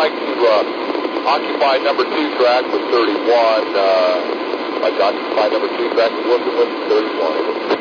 like to occupy number 2 track with 31. Like to occupy number 2 track with 31.